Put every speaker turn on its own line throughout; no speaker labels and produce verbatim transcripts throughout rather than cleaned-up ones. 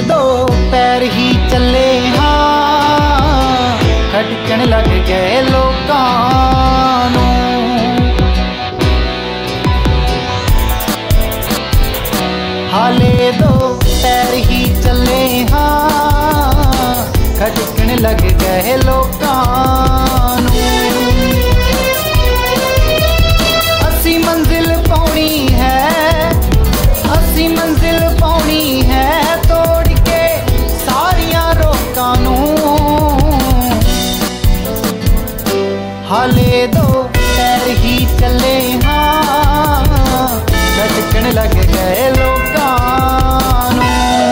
दो पैर ही चले हाँ खटकन लग गए लोकां नूं। हाले दो पैर ही चले हाँ खटकन लग गए लोकां नूं। असी मंजिल पाउणी है असी मंजिल पाउणी है तोड़ के सारियां रोकां नूं। हाले दो पैर ही चले हाँ खटकन लग गए लोकां नूं।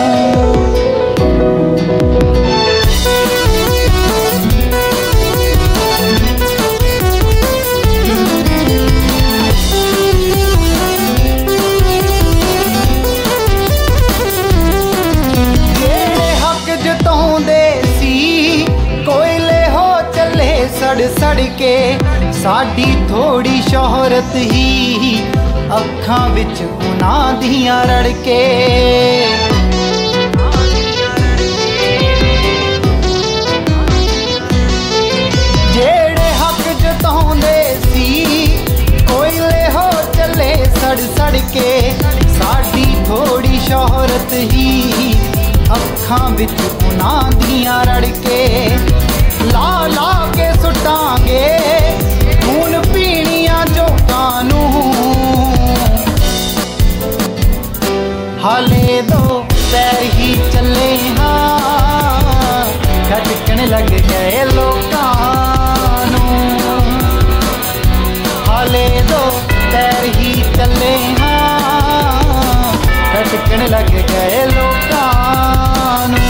सड़ सड़ के साडी थोड़ी शोहरत ही अखां विच उन्हां दियां रड़के। जेड़े हक जताउंदे सी कोयले हो चले सड़ सड़ के साडी थोड़ी शोहरत ही अखां विच उन्हां दियां रड़के। ला ला के सुटांगे खून पीणियां जोकां नूं। हाले दो पैर ही चले हाँ खटकन लग गए लोकां नूं। हाले दो पैर ही चले हाँ खटकन लग गए लोकां नूं।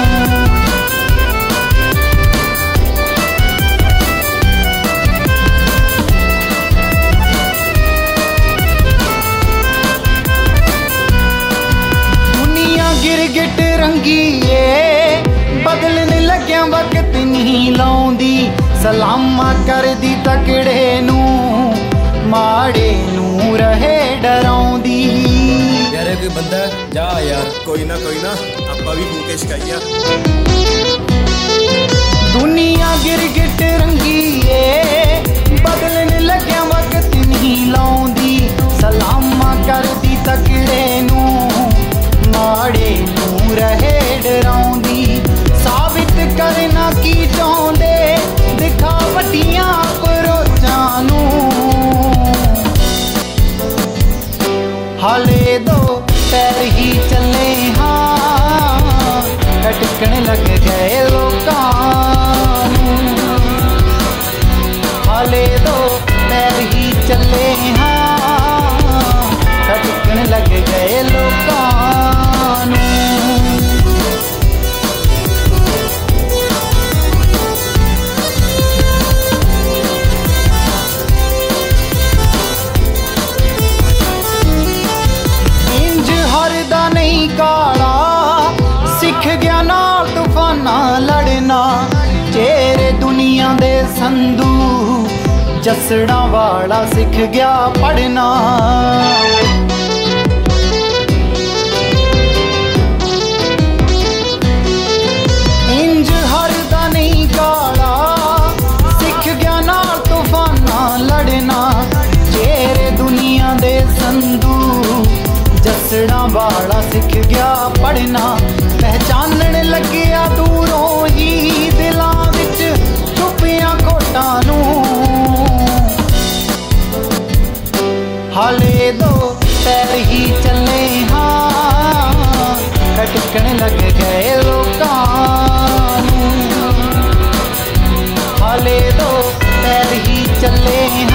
गिरगिट रंगीए बदलन लग्या वक्त नहीं लाउंदी सलामा कर दी तकड़े नूं माड़े नूं रहे डराउंदी।
यार कोई बंदा जा यार कोई ना कोई ना आपां भी भूखे शिकाइया।
दुनिया गिरगिट रंगीए बदलन लग्या वक्त नहीं लाउंदी सलामा कर दी तकड़े नूं माड़े नूं रहे डराउंदी। साबित करना की चाहुंदे दिखा वड्डियां परोचां नूं। हाले दो पैर ही चले हाँ खटकन लग गए लोकां नूं। हाले दो पैर ही चले हाँ खटकन लग गए लोकां नूं। इंज हरदा नहीं काला सिख गया ना तूफाना लड़ना चेहरे दुनिया दे संधू जसड़ा वाला सिख गया पढ़ना। इंज हरदा नहीं काला सिख गया ना तूफाना लड़ना चेहरे दुनिया दे संधू जसड़ा वाला सिख गया पढ़ना। पहचानन लग्या दूरों ही दिलां विच छुपियां खोटां नूं। हाले दो पैर ही चले हाँ खटकन लग गए लोकां नूं। हाले दो पैर ही चले